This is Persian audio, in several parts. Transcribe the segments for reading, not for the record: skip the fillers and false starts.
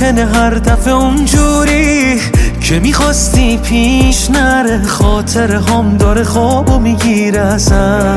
ممکنه هر دفعه اونجوری که میخواستی پیش نره، خاطر هم داره خوابو میگیره ازم.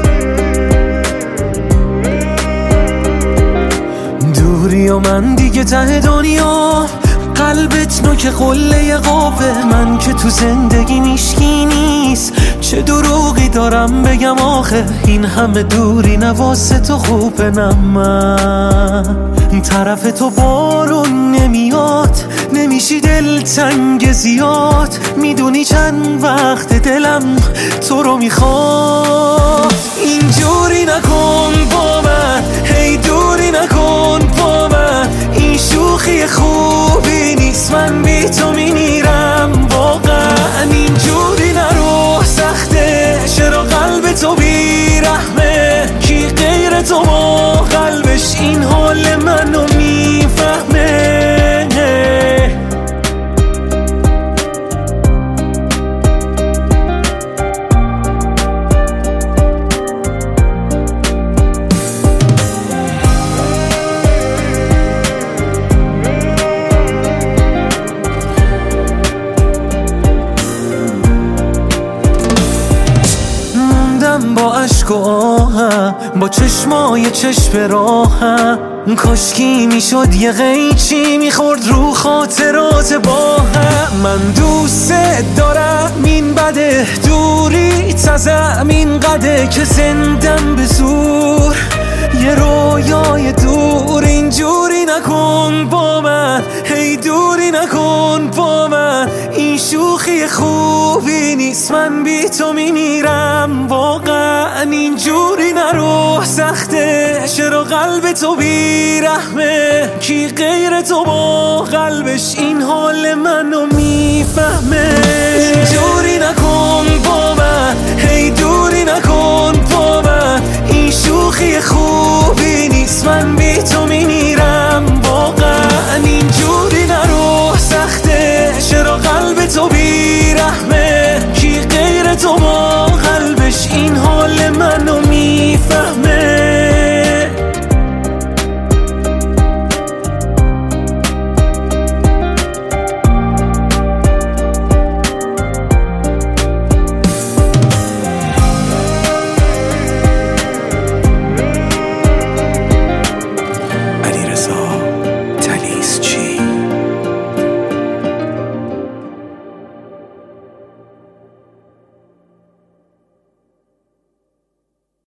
دوری و من دیگه ته دنیا، قلبت نوک قله قوه، من که تو زندگی میشکی نیست، چه دروغی دارم بگم آخه، این همه دوری نواسه تو خوبه. نه من طرف تو بارون نمیاد، نمیشی دلتنگ زیاد، میدونی چند وقت دلم تو رو میخواد. اینجوری نکن با من، هی دوری نکن با من، این شوخی خوبی نیست، من بی تو میمیرم واقعا. اینجوری نرو، سخته چرا قلب تو بیرحمه، کی غیر تو با قلبش این حال منو میفهمه. با عشق و آهم، با چشمای چشم راهم، کاشکی میشد یه قیچی میخورد رو خاطرات با هم. من دوست دارم این بده، دوری تزم این قده که زندم به زور، یه رویای دور. اینجوری نکن با من، هی دوری نکن با من، این شوخی خوبی نیست، من بی تو میمیرم واقعا. اینجوری نرو، سخته چرا قلب تو بیرحمه، کی غیر تو با قلبش این حال منو میفهمه. اینجوری نکن با من، هی دوری نکن با من، این شوخی خوبی نیست، من بی تو میمیرم واقعا.